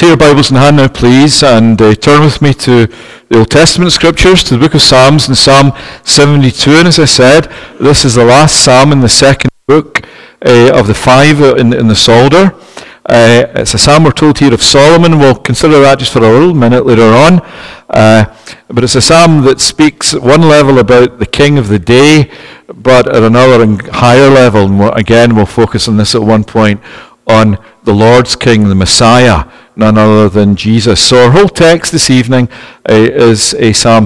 Take your Bibles in hand now, please, and turn with me to the Old Testament Scriptures, to the book of Psalms, in Psalm 72. And as I said, this is the last psalm in the second book of the five in the Psalter. It's a psalm, we're told here, of Solomon. We'll consider that just for a little minute later on. But it's a psalm that speaks at one level about the king of the day, but at another and higher level, and again we'll focus on this at one point, on the Lord's King, the Messiah, none other than Jesus. So our whole text this evening is a Psalm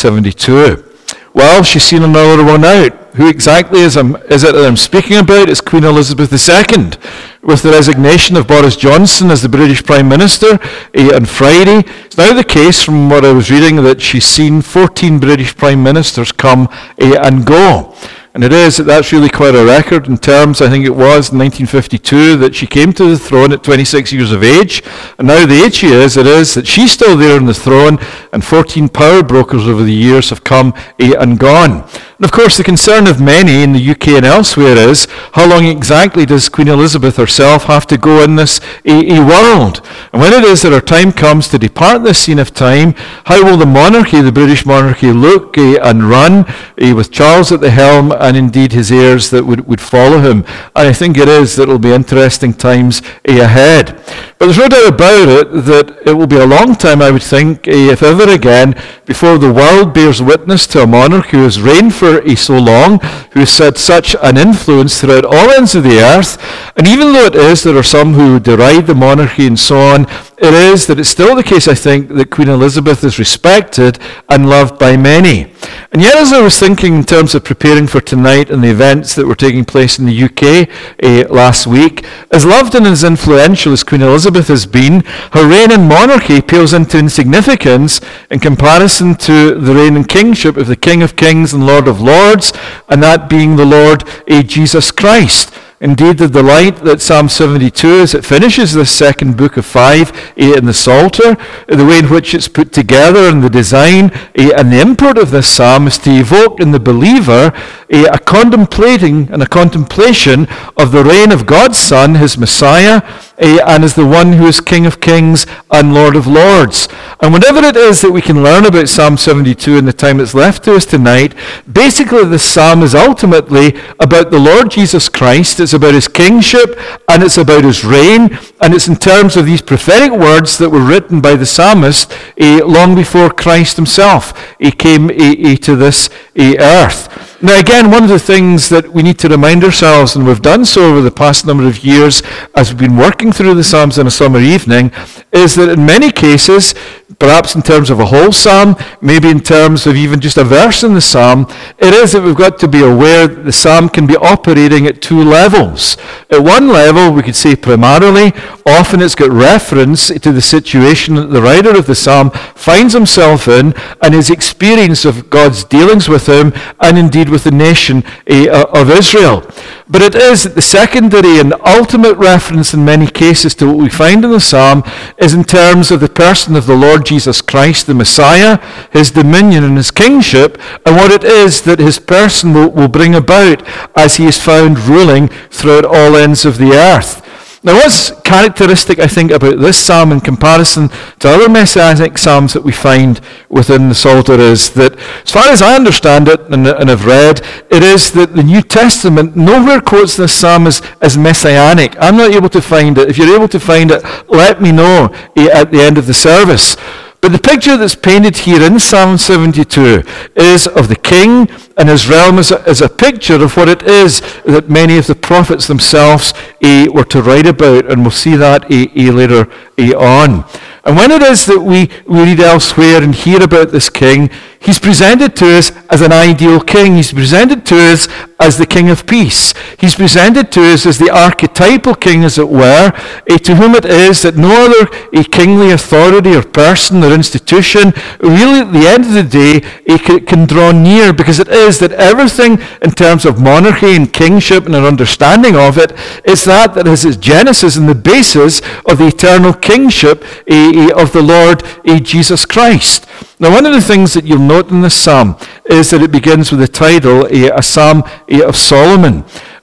72. Well, she's seen another one out. Who exactly is it that I'm speaking about? It's Queen Elizabeth II. With the resignation of Boris Johnson as the British Prime Minister on Friday, it's now the case, from what I was reading, that she's seen 14 British Prime Ministers come and go. And that's really quite a record in terms, I think it was in 1952 that she came to the throne at 26 years of age. And now the age she is, it is that she's still there on the throne, and 14 power brokers over the years have come and gone. And of course the concern of many in the UK and elsewhere is, how long exactly does Queen Elizabeth herself have to go in this world? And when it is that her time comes to depart this scene of time, how will the monarchy, the British monarchy, look and run with Charles at the helm, and indeed his heirs that would follow him? And I think it is that it will be interesting times ahead. But there's no doubt about it that it will be a long time, I would think, if ever again, before the world bears witness to a monarch who has reigned for so long, who has had such an influence throughout all ends of the earth. And even though it is there are some who deride the monarchy and so on, it is that it's still the case, I think, that Queen Elizabeth is respected and loved by many. And yet, as I was thinking in terms of preparing for tonight and the events that were taking place in the UK last week, as loved and as influential as Queen Elizabeth has been, her reign and monarchy pales into insignificance in comparison to the reign and kingship of the King of Kings and Lord of Lords, and that being the Lord Jesus Christ. Indeed, the delight that Psalm 72, as it finishes this second book of 5 in the Psalter, the way in which it's put together and the design and the import of this psalm is to evoke in the believer a contemplating and a contemplation of the reign of God's Son, his Messiah, and as the one who is King of Kings and Lord of Lords. And whatever it is that we can learn about Psalm 72 in the time that's left to us tonight, basically this psalm is ultimately about the Lord Jesus Christ. It's about his kingship, and it's about his reign, and it's in terms of these prophetic words that were written by the psalmist long before Christ himself came to this earth. Now again, one of the things that we need to remind ourselves, and we've done so over the past number of years as we've been working through the Psalms on a summer evening, is that in many cases, perhaps in terms of a whole psalm, maybe in terms of even just a verse in the psalm, it is that we've got to be aware that the psalm can be operating at two levels. At one level, we could say primarily, often it's got reference to the situation that the writer of the psalm finds himself in and his experience of God's dealings with him and indeed with the nation of Israel. But it is that the secondary and ultimate reference in many cases to what we find in the psalm is in terms of the person of the Lord Jesus Christ, the Messiah, his dominion and his kingship, and what it is that his person will bring about as he is found ruling throughout all ends of the earth. Now, what's characteristic, I think, about this psalm in comparison to other messianic psalms that we find within the Psalter is that, as far as I understand it and have read, it is that the New Testament nowhere quotes this psalm as messianic. I'm not able to find it. If you're able to find it, let me know at the end of the service. But the picture that's painted here in Psalm 72 is of the king and his realm as a picture of what it is that many of the prophets themselves were to write about, and we'll see that later on. And when it is that we read elsewhere and hear about this king, he's presented to us as an ideal king. He's presented to us as the King of Peace. He's presented to us as the archetypal king, as it were, to whom it is that no other kingly authority or person or institution really at the end of the day can draw near, because it is that everything in terms of monarchy and kingship and an understanding of it is that has its genesis and the basis of the eternal kingship of the Lord Jesus Christ. Now, one of the things that you'll note in this psalm is that it begins with the title, a Psalm of Solomon.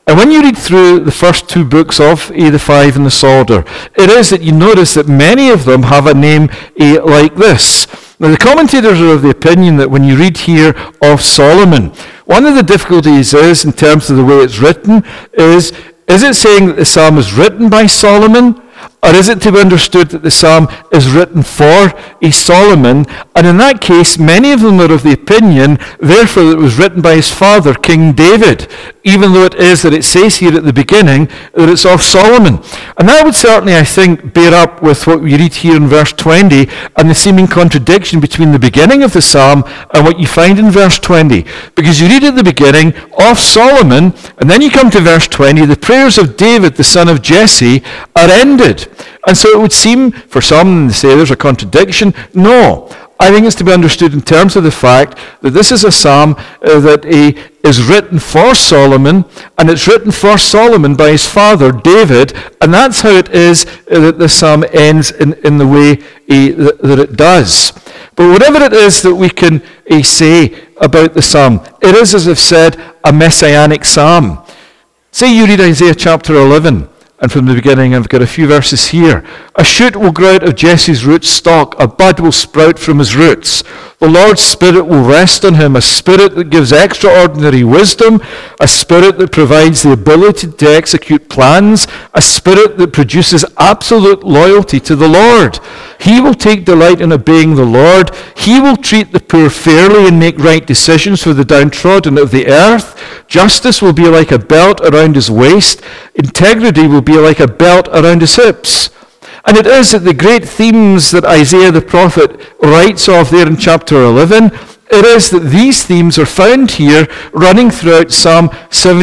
And when you read through the first two books of the five in the Psalter, it is that you notice that many of them have a name like this. Now, the commentators are of the opinion that when you read here of Solomon, one of the difficulties is, in terms of the way it's written, is it saying that the psalm is written by Solomon? Or is it to be understood that the psalm is written for Solomon? And in that case, many of them are of the opinion, therefore, that it was written by his father, King David, even though it is that it says here at the beginning that it's of Solomon. And that would certainly, I think, bear up with what we read here in verse 20 and the seeming contradiction between the beginning of the psalm and what you find in verse 20. Because you read at the beginning of Solomon, and then you come to verse 20, the prayers of David, the son of Jesse, are ended. And so it would seem, for some, to say there's a contradiction. No. I think it's to be understood in terms of the fact that this is a psalm that is written for Solomon, and it's written for Solomon by his father, David, and that's how it is that the psalm ends in the way that it does. But whatever it is that we can say about the psalm, it is, as I've said, a messianic psalm. Say you read Isaiah chapter 11, and from the beginning, I've got a few verses here. A shoot will grow out of Jesse's root stock. A bud will sprout from his roots. The Lord's Spirit will rest on him, a spirit that gives extraordinary wisdom, a spirit that provides the ability to execute plans, a spirit that produces absolute loyalty to the Lord. He will take delight in obeying the Lord. He will treat the poor fairly and make right decisions for the downtrodden of the earth. Justice will be like a belt around his waist. Integrity will be like a belt around his hips. And it is that the great themes that Isaiah the prophet writes of there in chapter 11, it is that these themes are found here running throughout Psalm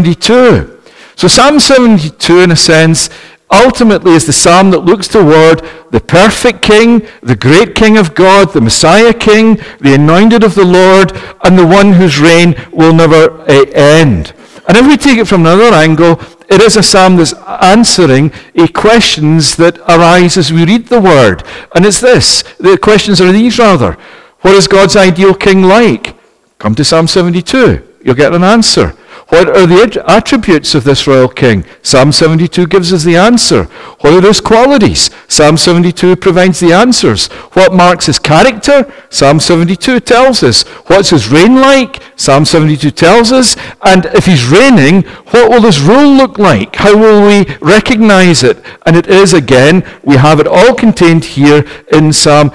72. So Psalm 72, in a sense, ultimately is the psalm that looks toward the perfect King, the great King of God, the Messiah King, the anointed of the Lord, and the one whose reign will never end. And if we take it from another angle, it is a psalm that's answering questions that arise as we read the word. And it's this. The questions are these, rather. What is God's ideal king like? Come to Psalm 72. You'll get an answer. What are the attributes of this royal king? Psalm 72 gives us the answer. What are his qualities? Psalm 72 provides the answers. What marks his character? Psalm 72 tells us. What's his reign like? Psalm 72 tells us. And if he's reigning, what will his rule look like? How will we recognize it? And it is, again, we have it all contained here in Psalm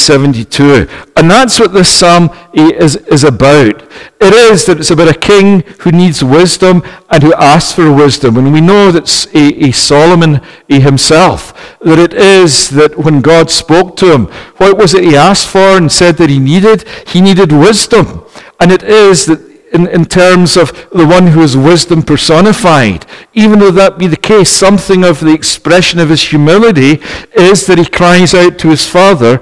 72. And that's what this psalm is about. It is that it's about a king who needs wisdom and who asks for wisdom. And we know that Solomon himself, that it is that when God spoke to him, what was it he asked for and said that he needed? He needed wisdom. And it is that in terms of the one who is wisdom personified, even though that be the case, something of the expression of his humility is that he cries out to his father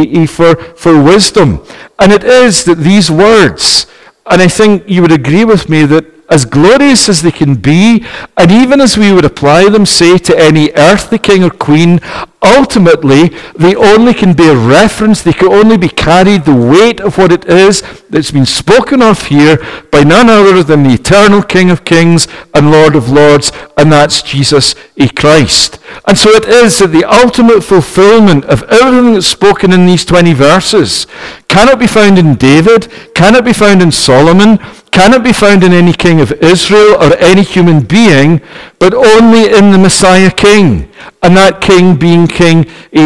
for wisdom. And it is that these words, and I think you would agree with me that as glorious as they can be, and even as we would apply them, say, to any earthly king or queen, ultimately, they only can be a reference, they can only be carried, the weight of what it is that's been spoken of here by none other than the eternal King of Kings and Lord of Lords, and that's Jesus Christ. And so it is that the ultimate fulfillment of everything that's spoken in these 20 verses cannot be found in David, cannot be found in Solomon, cannot be found in any king of Israel or any human being, but only in the Messiah King, and that king being King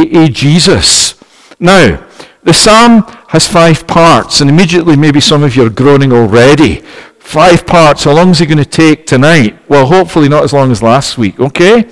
Jesus. Now, the psalm has 5 parts, and immediately maybe some of you are groaning already. 5 parts, how long is it going to take tonight? Well, hopefully not as long as last week, okay?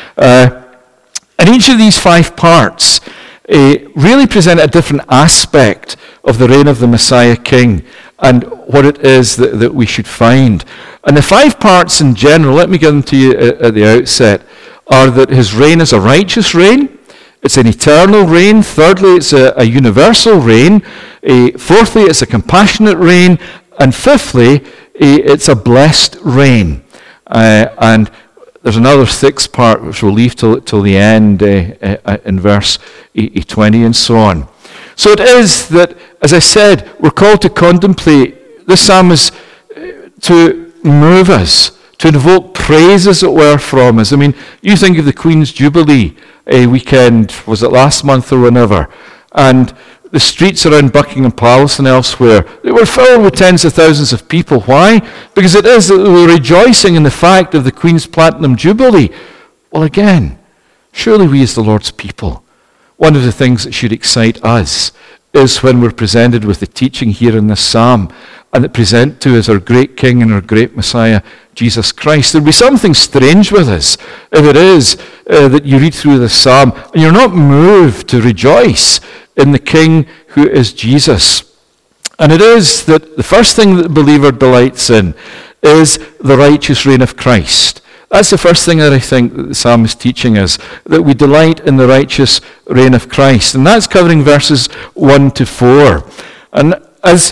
And each of these 5 parts really present a different aspect of the reign of the Messiah King and what it is that we should find. And the 5 parts in general, let me give them to you at the outset, are that his reign is a righteous reign, it's an eternal reign, thirdly, it's a universal reign, fourthly, it's a compassionate reign, and fifthly, it's a blessed reign. And there's another 6th part which we'll leave till the end in verse 20 and so on. So it is that, as I said, we're called to contemplate. This psalm is to move us, to invoke praise, as it were, from us. I mean, you think of the Queen's Jubilee weekend, was it last month or whenever? And the streets around Buckingham Palace and elsewhere, they were filled with tens of thousands of people. Why? Because it is that they were rejoicing in the fact of the Queen's Platinum Jubilee. Well, again, surely we as the Lord's people, one of the things that should excite us is when we're presented with the teaching here in this psalm, and that present to us our great King and our great Messiah, Jesus Christ. There'll be something strange with us if it is that you read through this psalm and you're not moved to rejoice in the King who is Jesus. And it is that the first thing that the believer delights in is the righteous reign of Christ. That's the first thing that I think that the psalm is teaching us, that we delight in the righteous reign of Christ. And that's covering verses 1 to 4. And as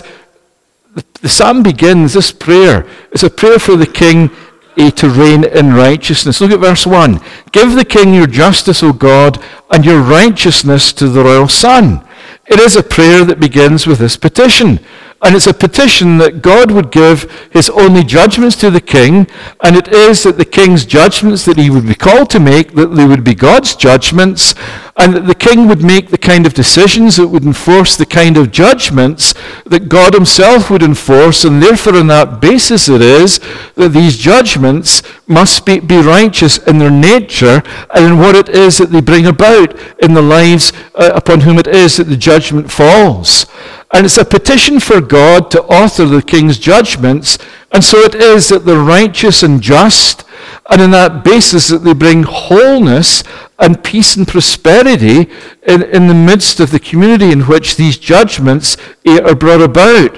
the psalm begins, this prayer is a prayer for the king to reign in righteousness. Look at verse 1. Give the king your justice, O God, and your righteousness to the royal son. It is a prayer that begins with this petition. And it's a petition that God would give his only judgments to the king, and it is that the king's judgments that he would be called to make, that they would be God's judgments, and that the king would make the kind of decisions that would enforce the kind of judgments that God himself would enforce, and therefore on that basis it is that these judgments must be righteous in their nature and in what it is that they bring about in the lives upon whom it is that the judgment falls. And it's a petition for God to author the king's judgments, and so it is that they're righteous and just, and in that basis that they bring wholeness and peace and prosperity in the midst of the community in which these judgments are brought about.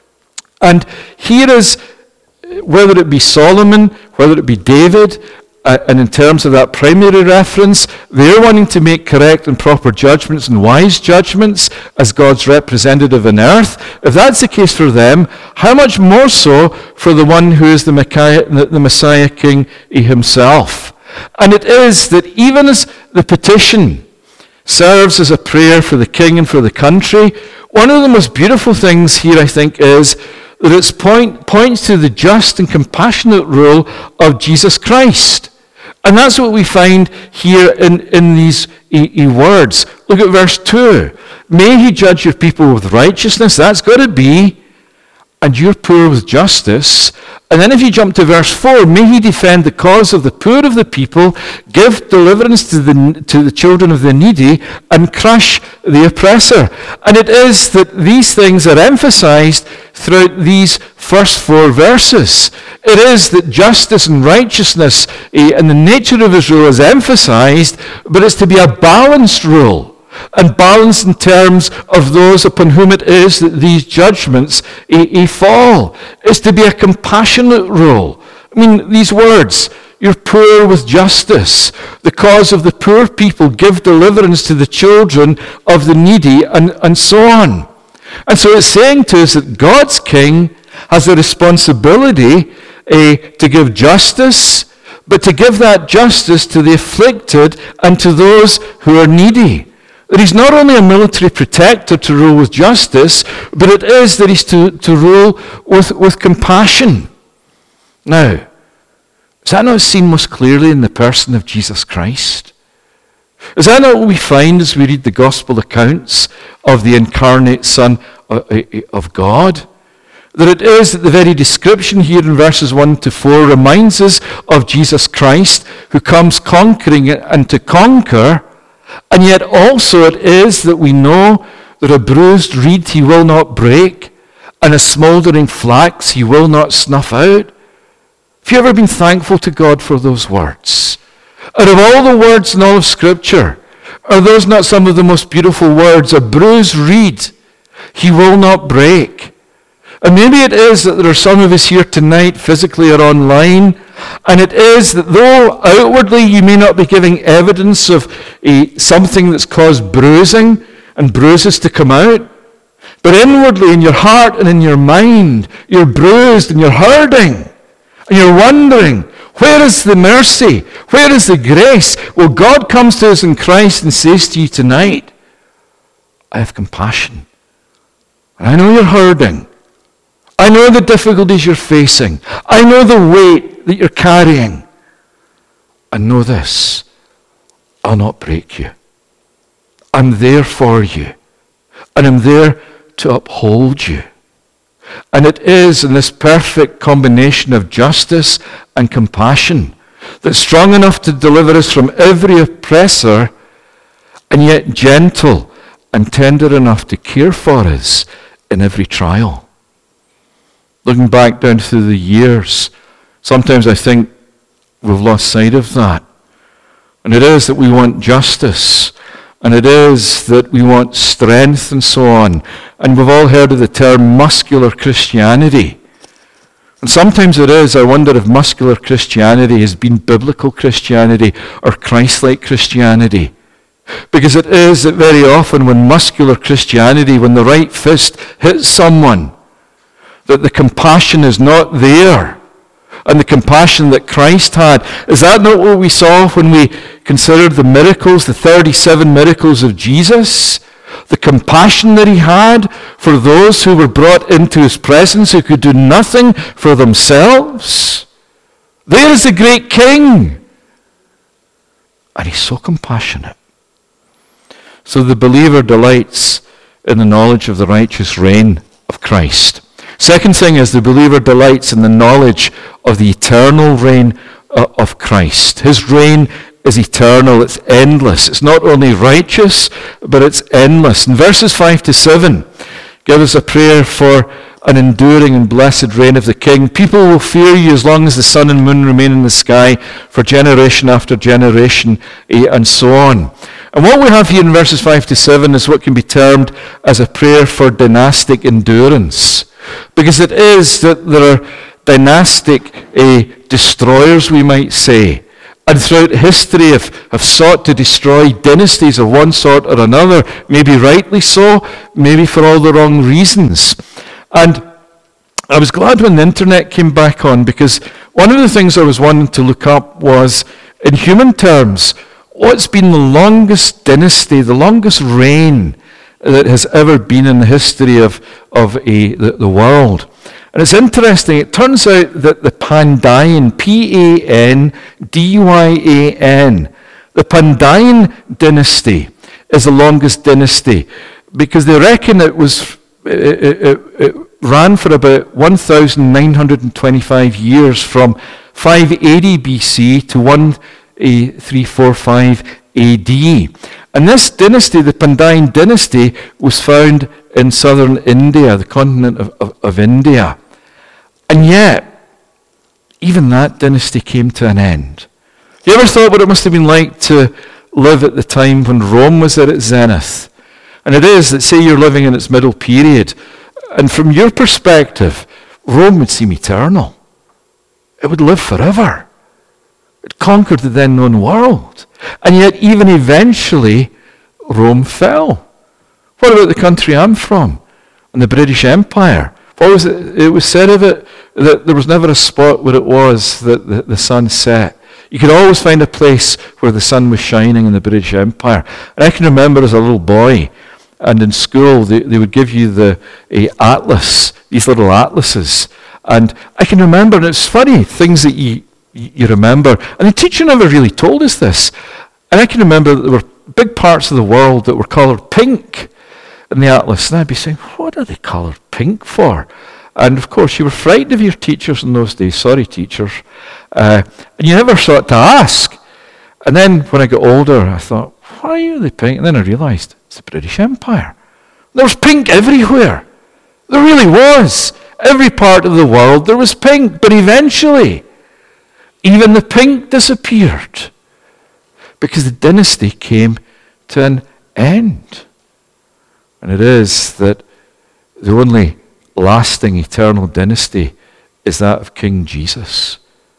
And here is, whether it be Solomon, whether it be David, and in terms of that primary reference, they're wanting to make correct and proper judgments and wise judgments as God's representative on earth. If that's the case for them, how much more so for the one who is the Messiah King himself? And it is that even as the petition serves as a prayer for the king and for the country, one of the most beautiful things here, I think, is that it points to the just and compassionate rule of Jesus Christ. And that's what we find here in these words. Look at verse 2. May he judge your people with righteousness. That's got to be. And your poor with justice. And then if you jump to verse 4, may he defend the cause of the poor of the people, give deliverance to the children of the needy, and crush the oppressor. And it is that these things are emphasized throughout these first 4 verses. It is that justice and righteousness and the nature of his rule is emphasized, but it's to be a balanced rule. And balanced in terms of those upon whom it is that these judgments fall. It's to be a compassionate rule. I mean, these words, you're poor with justice. The cause of the poor people, give deliverance to the children of the needy, and so on. And so it's saying to us that God's king has a responsibility to give justice, but to give that justice to the afflicted and to those who are needy. That he's not only a military protector to rule with justice, but it is that he's to rule with compassion. Now, is that not seen most clearly in the person of Jesus Christ? Is that not what we find as we read the gospel accounts of the incarnate Son of God? That it is that the very description here in verses 1 to 4 reminds us of Jesus Christ, who comes conquering and to conquer. And yet also it is that we know that a bruised reed he will not break, and a smouldering flax he will not snuff out. Have you ever been thankful to God for those words? Out of all the words in all of Scripture, are those not some of the most beautiful words? A bruised reed he will not break. And maybe it is that there are some of us here tonight, physically or online, and it is that though outwardly you may not be giving evidence of something that's caused bruising and bruises to come out, but inwardly in your heart and in your mind, you're bruised and you're hurting, and you're wondering, where is the mercy? Where is the grace? Well, God comes to us in Christ and says to you tonight, I have compassion. And I know you're hurting. I know the difficulties you're facing. I know the weight that you're carrying. And know this, I'll not break you. I'm there for you. And I'm there to uphold you. And it is in this perfect combination of justice and compassion that's strong enough to deliver us from every oppressor, and yet gentle and tender enough to care for us in every trial. Looking back down through the years, sometimes I think we've lost sight of that. And it is that we want justice, and it is that we want strength and so on. And we've all heard of the term muscular Christianity. And sometimes it is, I wonder if muscular Christianity has been biblical Christianity or Christ-like Christianity. Because it is that very often when muscular Christianity, when the right fist hits someone, that the compassion is not there. And the compassion that Christ had. Is that not what we saw when we considered the miracles, the 37 miracles of Jesus? The compassion that he had for those who were brought into his presence who could do nothing for themselves. There is the great King. And he's so compassionate. So the believer delights in the knowledge of the righteous reign of Christ. Second thing is the believer delights in the knowledge of the eternal reign of Christ. His reign is eternal. It's endless. It's not only righteous, but it's endless. In verses 5 to 7, give us a prayer for an enduring and blessed reign of the King. People will fear you as long as the sun and moon remain in the sky, for generation after generation, and so on. And what we have here in verses 5 to 7 is what can be termed as a prayer for dynastic endurance. Because it is that there are dynastic destroyers, we might say, and throughout history have sought to destroy dynasties of one sort or another, maybe rightly so, maybe for all the wrong reasons. And I was glad when the internet came back on, because one of the things I was wanting to look up was, in human terms, what's been the longest dynasty, the longest reign that has ever been in the history of the world. And it's interesting, it turns out that the Pandyan, Pandyan, the Pandyan dynasty is the longest dynasty, because they reckon it ran for about 1,925 years, from 580 BC to 1345 AD. And this dynasty, the Pandyan dynasty, was found in southern India, the continent of India. And yet, even that dynasty came to an end. You ever thought what it must have been like to live at the time when Rome was at its zenith? And it is that, say you're living in its middle period, and from your perspective, Rome would seem eternal. It would live forever. It conquered the then known world. And yet, even eventually, Rome fell. What about the country I'm from, and the British Empire? What was it? It was said of it that there was never a spot where it was that the sun set. You could always find a place where the sun was shining in the British Empire. And I can remember as a little boy, and in school they would give you the atlas, these little atlases. And I can remember, and it's funny, things that you remember. And the teacher never really told us this. And I can remember that there were big parts of the world that were coloured pink in the atlas. And I'd be saying, what are they coloured pink for? And of course, you were frightened of your teachers in those days. Sorry, teachers. And you never sought to ask. And then when I got older, I thought, why are they pink? And then I realised, it's the British Empire. There was pink everywhere. There really was. Every part of the world, there was pink. But eventually, even the pink disappeared, because the dynasty came to an end. And it is that the only lasting eternal dynasty is that of King Jesus.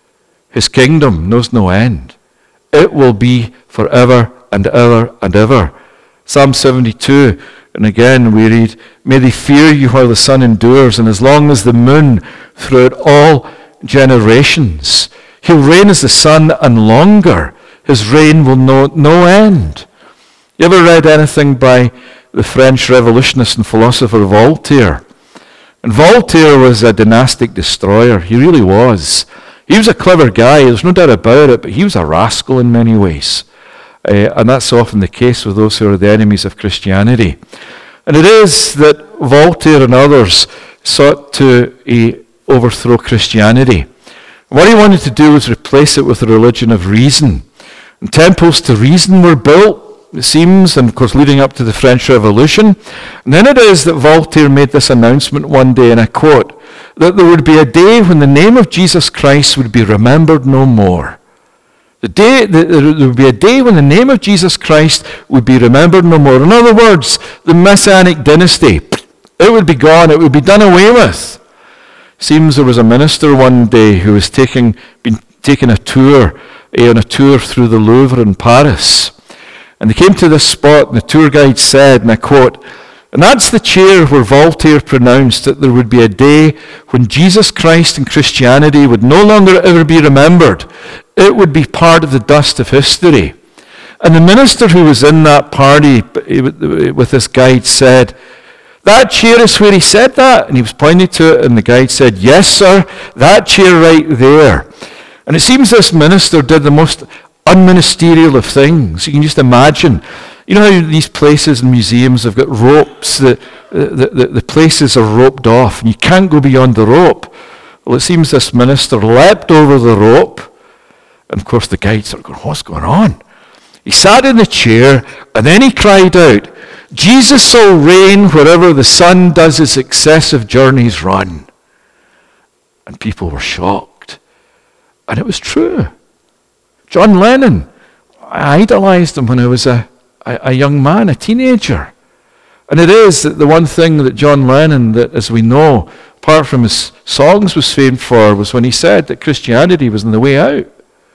His kingdom knows no end. It will be forever and ever and ever. Psalm 72, and again we read, may they fear you while the sun endures, and as long as the moon throughout all generations. He'll reign as the sun and longer. His reign will know no end. You ever read anything by the French revolutionist and philosopher Voltaire? And Voltaire was a dynastic destroyer. He really was. He was a clever guy, there's no doubt about it, but he was a rascal in many ways. And that's often the case with those who are the enemies of Christianity. And it is that Voltaire and others sought to overthrow Christianity. What he wanted to do was replace it with a religion of reason. And temples to reason were built, it seems, and of course leading up to the French Revolution. And then it is that Voltaire made this announcement one day, and I quote, that there would be a day when the name of Jesus Christ would be remembered no more. There would be a day when the name of Jesus Christ would be remembered no more. In other words, the Messianic dynasty, it would be gone, it would be done away with. Seems there was a minister one day who was taking a tour, on a tour through the Louvre in Paris. And they came to this spot, and the tour guide said, and I quote, "And that's the chair where Voltaire pronounced that there would be a day when Jesus Christ and Christianity would no longer ever be remembered. It would be part of the dust of history." And the minister who was in that party with this guide said, "That chair is where he said that?" And he was pointing to it, and the guide said, "Yes, sir, that chair right there." And it seems this minister did the most unministerial of things. You can just imagine. You know how these places and museums have got ropes, the places are roped off, and you can't go beyond the rope. Well, it seems this minister leapt over the rope, and of course the guide sort of going, "What's going on?" He sat in the chair, and then he cried out, "Jesus shall reign wherever the sun does his excessive journeys run." And people were shocked. And it was true. John Lennon, I idolized him when I was a young man, a teenager. And it is that the one thing that John Lennon, that as we know, apart from his songs, was famed for, was when he said that Christianity was on the way out.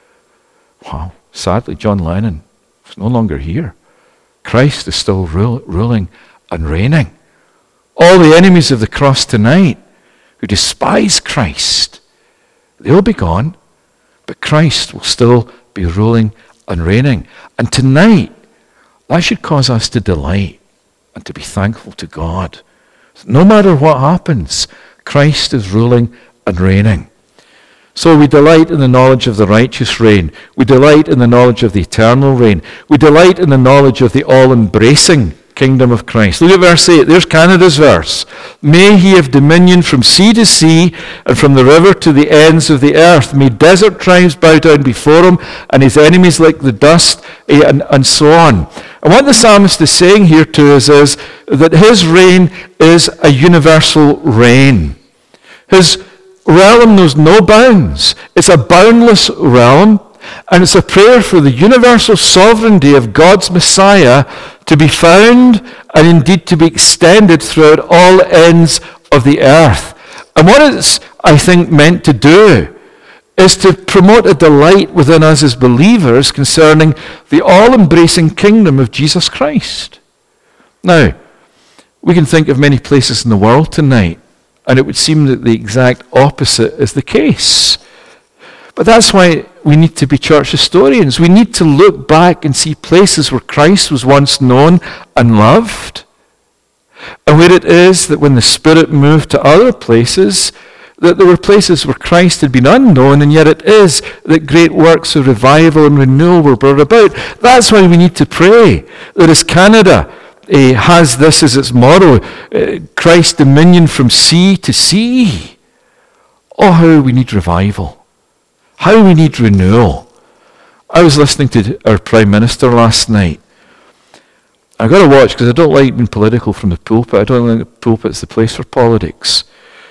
Wow, sadly, John Lennon is no longer here. Christ is still ruling and reigning. All the enemies of the cross tonight who despise Christ, they'll be gone, but Christ will still be ruling and reigning. And tonight, that should cause us to delight and to be thankful to God. No matter what happens, Christ is ruling and reigning. So we delight in the knowledge of the righteous reign. We delight in the knowledge of the eternal reign. We delight in the knowledge of the all-embracing kingdom of Christ. Look at verse 8. There's Canada's verse. "May he have dominion from sea to sea and from the river to the ends of the earth. May desert tribes bow down before him and his enemies like the dust," and so on. And what the psalmist is saying here to us is that his reign is a universal reign. His realm knows no bounds. It's a boundless realm, and it's a prayer for the universal sovereignty of God's Messiah to be found and indeed to be extended throughout all ends of the earth. And what it's, I think, meant to do is to promote a delight within us as believers concerning the all-embracing kingdom of Jesus Christ. Now, we can think of many places in the world tonight, and it would seem that the exact opposite is the case. But that's why we need to be church historians. We need to look back and see places where Christ was once known and loved, and where it is that when the Spirit moved to other places, that there were places where Christ had been unknown, and yet it is that great works of revival and renewal were brought about. That's why we need to pray that as Canada has this as its motto, Christ's dominion from sea to sea. Oh, how we need revival. How we need renewal. I was listening to our Prime Minister last night. I've got to watch because I don't like being political from the pulpit. I don't think the pulpit's the place for politics.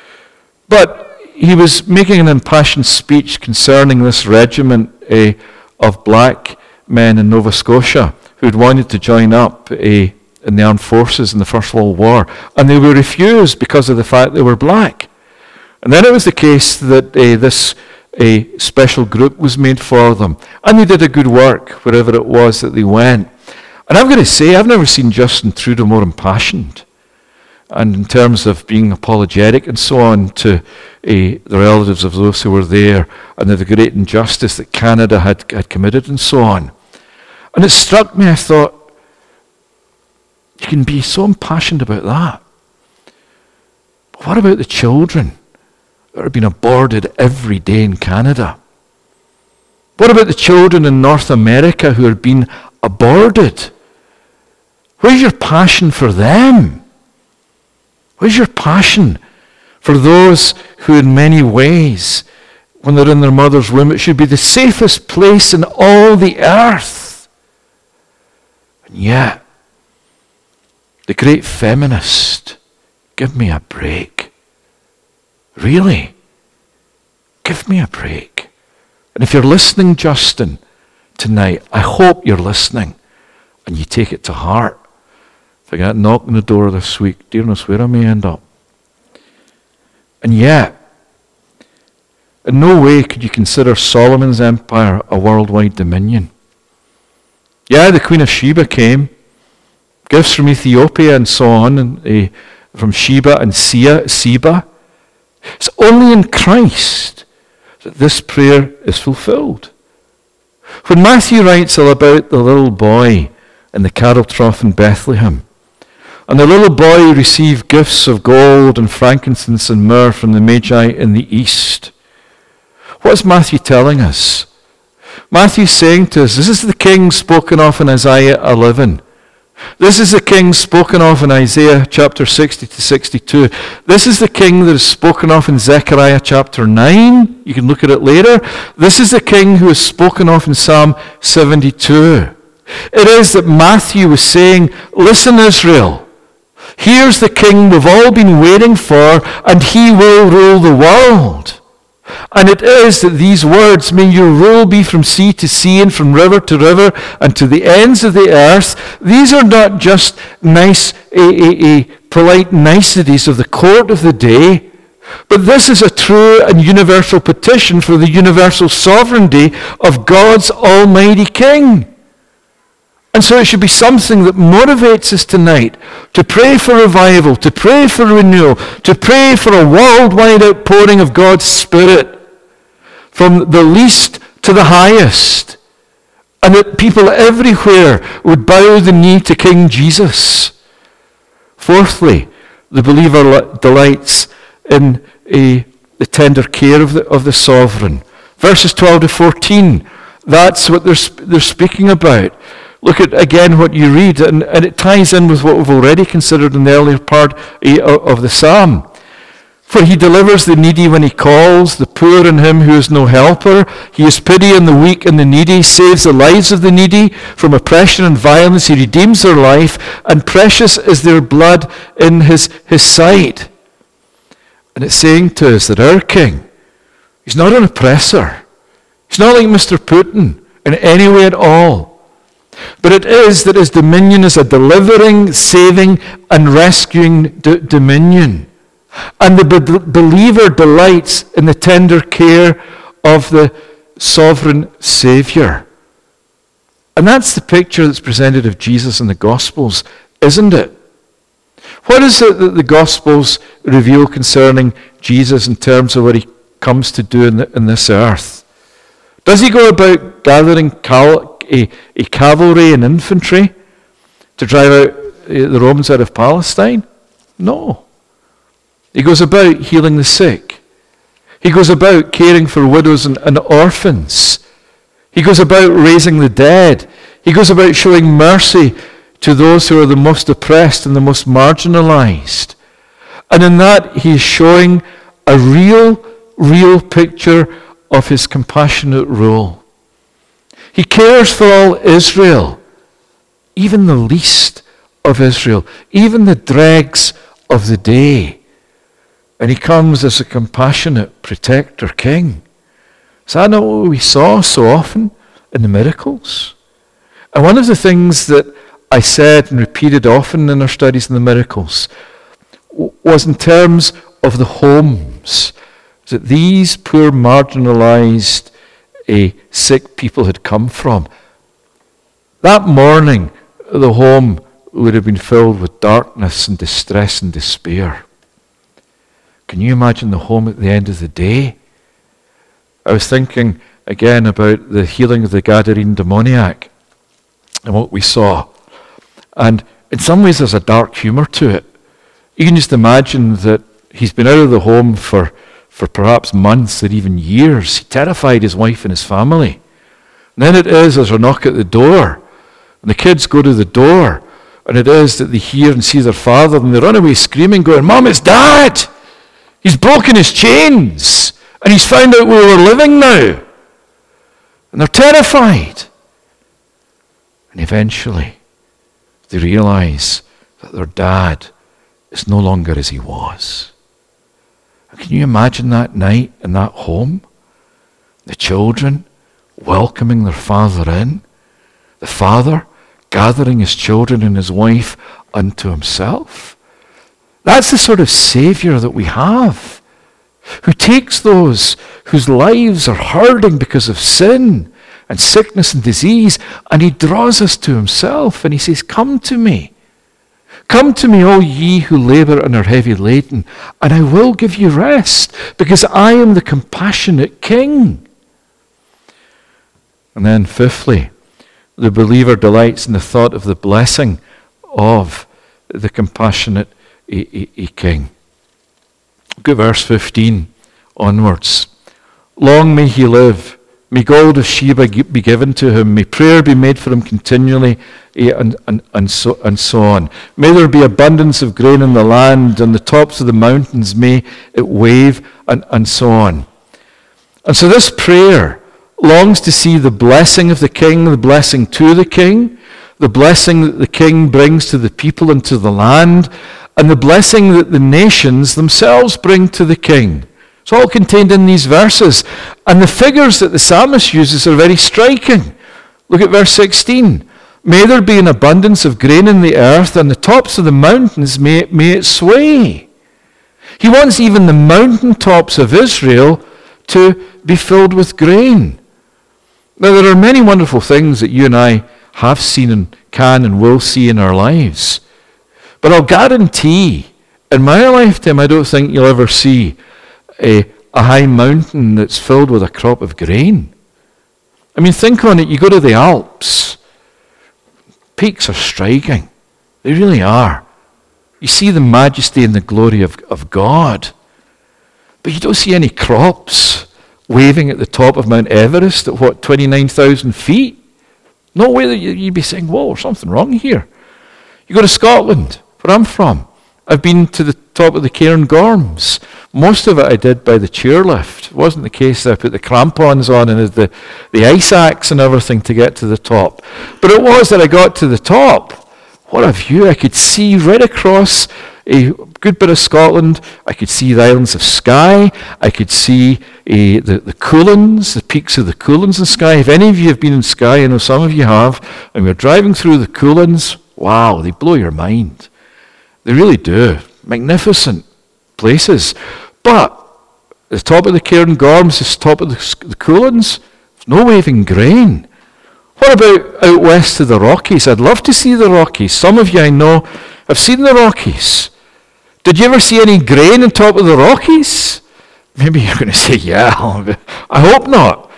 But he was making an impassioned speech concerning this regiment of black men in Nova Scotia who'd wanted to join up in the armed forces in the First World War. And they were refused because of the fact they were black. And then it was the case that this special group was made for them. And they did a good work wherever it was that they went. And I'm going to say, I've never seen Justin Trudeau more impassioned. And in terms of being apologetic and so on to the relatives of those who were there and the great injustice that Canada had committed and so on. And it struck me, I thought, you can be so impassioned about that. But what about the children that are being aborted every day in Canada? What about the children in North America who are being aborted? Where's your passion for them? Where's your passion for those who in many ways, when they're in their mother's womb, it should be the safest place in all the earth? And yet, the great feminist, give me a break. Really? Give me a break. And if you're listening, Justin, tonight, I hope you're listening and you take it to heart. If I get a knock on the door this week, dear knows where I may end up. And yet, in no way could you consider Solomon's empire a worldwide dominion. Yeah, the Queen of Sheba came, gifts from Ethiopia and so on, and from Sheba and Seba. It's only in Christ that this prayer is fulfilled. When Matthew writes all about the little boy in the cattle trough in Bethlehem, and the little boy received gifts of gold and frankincense and myrrh from the Magi in the east, what is Matthew telling us? Matthew's saying to us, this is the king spoken of in Isaiah 11. This is the king spoken of in Isaiah chapter 60 to 62. This is the king that is spoken of in Zechariah chapter 9. You can look at it later. This is the king who is spoken of in Psalm 72. It is that Matthew was saying, listen, Israel, here's the king we've all been waiting for, and he will rule the world. And it is that these words, may your rule be from sea to sea and from river to river and to the ends of the earth. These are not just nice, polite niceties of the court of the day, but this is a true and universal petition for the universal sovereignty of God's Almighty King. And so it should be something that motivates us tonight to pray for revival, to pray for renewal, to pray for a worldwide outpouring of God's Spirit from the least to the highest, and that people everywhere would bow the knee to King Jesus. Fourthly, the believer delights in the tender care of the sovereign. Verses 12 to 14, that's what they're speaking about. Look at again what you read, and it ties in with what we've already considered in the earlier part of the psalm. For he delivers the needy when he calls, the poor and him who is no helper. He has pity on the weak and the needy, saves the lives of the needy from oppression and violence. He redeems their life, and precious is their blood in his sight. And it's saying to us that our King, he's not an oppressor. He's not like Mr. Putin in any way at all. But it is that his dominion is a delivering, saving, and rescuing dominion. And the believer delights in the tender care of the sovereign Savior. And that's the picture that's presented of Jesus in the Gospels, isn't it? What is it that the Gospels reveal concerning Jesus in terms of what he comes to do in this earth? Does he go about gathering a cavalry and infantry to drive out the Romans out of Palestine? No. He goes about healing the sick. He goes about caring for widows and orphans. He goes about raising the dead. He goes about showing mercy to those who are the most oppressed and the most marginalized. And in that, he is showing a real picture of his compassionate rule. He cares for all Israel, even the least of Israel, even the dregs of the day. And he comes as a compassionate protector king. Is that not what we saw so often in the miracles? And one of the things that I said and repeated often in our studies in the miracles was in terms of the homes that these poor marginalized sick people had come from. That morning, the home would have been filled with darkness and distress and despair. Can you imagine the home at the end of the day? I was thinking again about the healing of the Gadarene demoniac and what we saw. And in some ways there's a dark humor to it. You can just imagine that he's been out of the home for for perhaps months or even years. He terrified his wife and his family. And then it is as they knock at the door, and the kids go to the door, and it is that they hear and see their father, and they run away screaming, going, "Mom, it's Dad! He's broken his chains, and he's found out where we're living now." And they're terrified. And eventually, they realize that their dad is no longer as he was. And can you imagine that night in that home? The children welcoming their father in. The father gathering his children and his wife unto himself. That's the sort of Savior that we have, who takes those whose lives are hurting because of sin and sickness and disease, and he draws us to himself, and he says, "Come to me. Come to me, all ye who labor and are heavy laden, and I will give you rest, because I am the compassionate King." And then fifthly, the believer delights in the thought of the blessing of the compassionate King. Look at verse 15 onwards. "Long may he live. May gold of Sheba be given to him. May prayer be made for him continually," and so on. "May there be abundance of grain in the land, and the tops of the mountains may it wave," and so on. And so this prayer longs to see the blessing of the king, the blessing to the king, the blessing that the king brings to the people and to the land, and the blessing that the nations themselves bring to the king. It's all contained in these verses. And the figures that the psalmist uses are very striking. Look at verse 16. "May there be an abundance of grain in the earth, and the tops of the mountains may it sway." He wants even the mountaintops of Israel to be filled with grain. Now, there are many wonderful things that you and I have seen and can and will see in our lives. But I'll guarantee, in my lifetime, I don't think you'll ever see a high mountain that's filled with a crop of grain. I mean, think on it. You go to the Alps. Peaks are striking. They really are. You see the majesty and the glory of God. But you don't see any crops waving at the top of Mount Everest at 29,000 feet? No way that you'd be saying, "Whoa, there's something wrong here." You go to Scotland, where I'm from. I've been to the top of the Cairngorms. Most of it I did by the chairlift. It wasn't the case that I put the crampons on and had the ice axe and everything to get to the top. But it was that I got to the top. What a view. I could see right across a good bit of Scotland. I could see the islands of Skye. I could see the Cuillins, the peaks of the Cuillins in Skye. If any of you have been in Skye, I know some of you have, and we're driving through the Cuillins, wow, they blow your mind. They really do. Magnificent places. But the top of the Cairngorms, the top of the Cuillins, there's no waving grain. What about out west of the Rockies? I'd love to see the Rockies. Some of you I know have seen the Rockies. Did you ever see any grain on top of the Rockies? Maybe you're going to say, yeah. I hope not.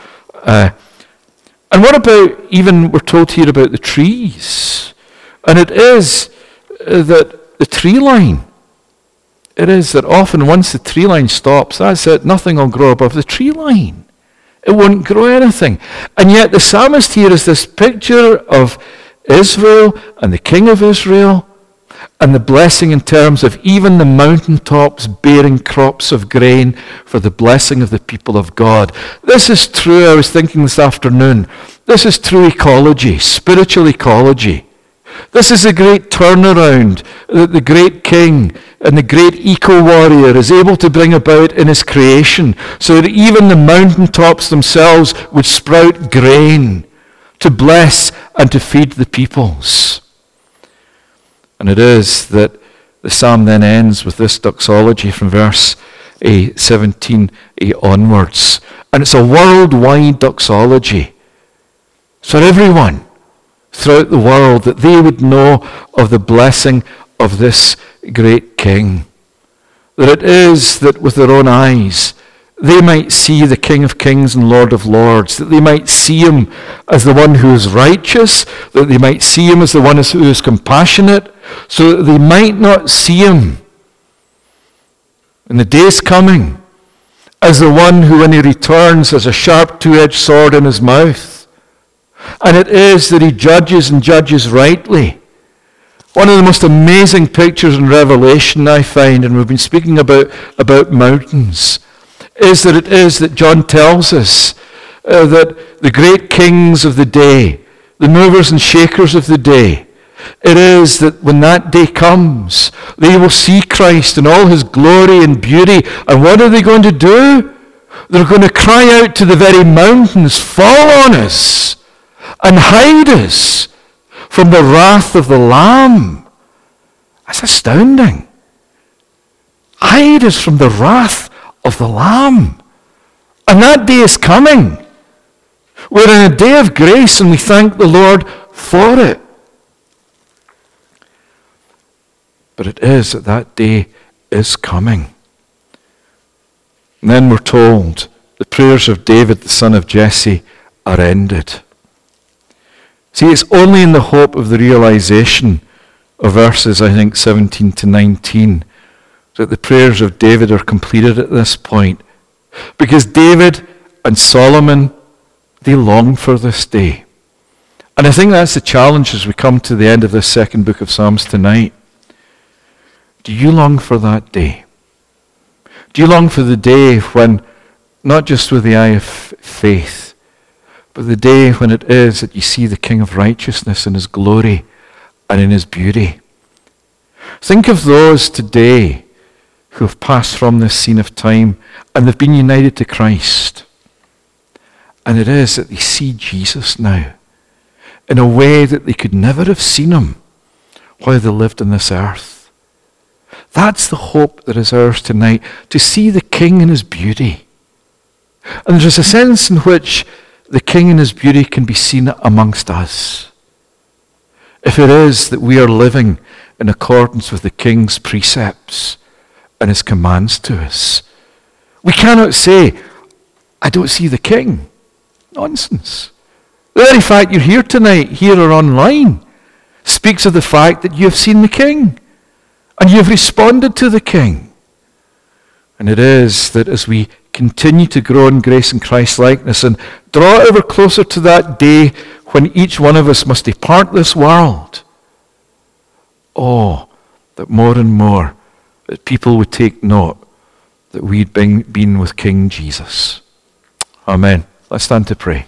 And what about, even we're told here about the trees. And it is that the tree line, it is that often once the tree line stops, that's it, nothing will grow above the tree line. It won't grow anything. And yet the psalmist here is this picture of Israel and the king of Israel and the blessing in terms of even the mountaintops bearing crops of grain for the blessing of the people of God. This is true, I was thinking this afternoon, this is true ecology, spiritual ecology. This is a great turnaround that the great king and the great eco-warrior is able to bring about in his creation so that even the mountaintops themselves would sprout grain to bless and to feed the peoples. And it is that the psalm then ends with this doxology from verse 17 onwards. And it's a worldwide doxology. It's for everyone throughout the world, that they would know of the blessing of this great king. That it is that with their own eyes they might see the King of Kings and Lord of Lords, that they might see him as the one who is righteous, that they might see him as the one who is compassionate, so that they might not see him in the days coming as the one who, when he returns, has a sharp two-edged sword in his mouth. And it is that he judges and judges rightly. One of the most amazing pictures in Revelation I find, and we've been speaking about mountains, is that John tells us that the great kings of the day, the movers and shakers of the day, it is that when that day comes, they will see Christ in all his glory and beauty. And what are they going to do? They're going to cry out to the very mountains, fall on us and hide us from the wrath of the Lamb. That's astounding. Hide us from the wrath of the Lamb. And that day is coming. We're in a day of grace and we thank the Lord for it. But it is that day is coming. And then we're told the prayers of David, the son of Jesse, are ended. See, it's only in the hope of the realization of verses, I think, 17 to 19, that the prayers of David are completed at this point. Because David and Solomon, they long for this day. And I think that's the challenge as we come to the end of this second book of Psalms tonight. Do you long for that day? Do you long for the day when, not just with the eye of faith, but the day when it is that you see the King of righteousness in his glory and in his beauty? Think of those today who have passed from this scene of time and they've been united to Christ. And it is that they see Jesus now in a way that they could never have seen him while they lived on this earth. That's the hope that is ours tonight, to see the King in his beauty. And there's a sense in which the King in his beauty can be seen amongst us. If it is that we are living in accordance with the King's precepts and his commands to us. We cannot say, I don't see the King. Nonsense. The very fact you're here tonight, here or online, speaks of the fact that you have seen the King. And you've responded to the King. And it is that as we continue to grow in grace and Christ-likeness and draw ever closer to that day when each one of us must depart this world, that more and more that people would take note that we'd been with King Jesus. Amen. Let's stand to pray.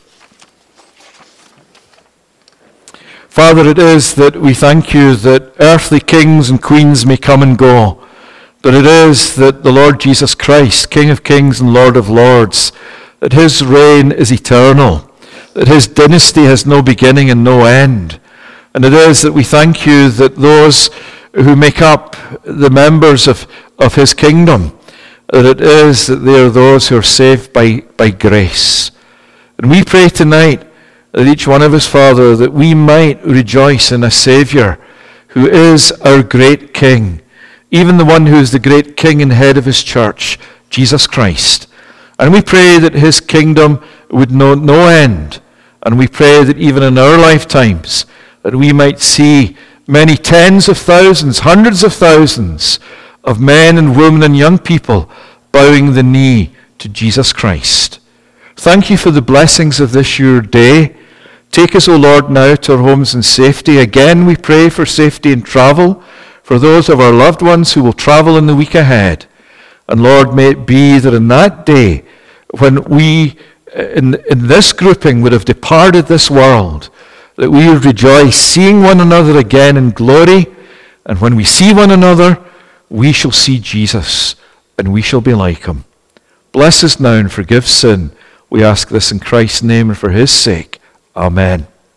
Father, it is that we thank you that earthly kings and queens may come and go, but it is that the Lord Jesus Christ, King of kings and Lord of lords, that his reign is eternal, that his dynasty has no beginning and no end. And it is that we thank you that those who make up the members of his kingdom, that it is that they are those who are saved by grace. And we pray tonight that each one of us, Father, that we might rejoice in a Savior who is our great King, even the one who is the great King and head of his church, Jesus Christ. And we pray that his kingdom would know no end. And we pray that even in our lifetimes, that we might see many tens of thousands, hundreds of thousands of men and women and young people bowing the knee to Jesus Christ. Thank you for the blessings of this your day. Take us, O Lord, now to our homes in safety. Again, we pray for safety in travel, for those of our loved ones who will travel in the week ahead. And Lord, may it be that in that day, when we, in this grouping, would have departed this world, that we would rejoice, seeing one another again in glory. And when we see one another, we shall see Jesus, and we shall be like him. Bless us now and forgive sin. We ask this in Christ's name and for his sake. Amen.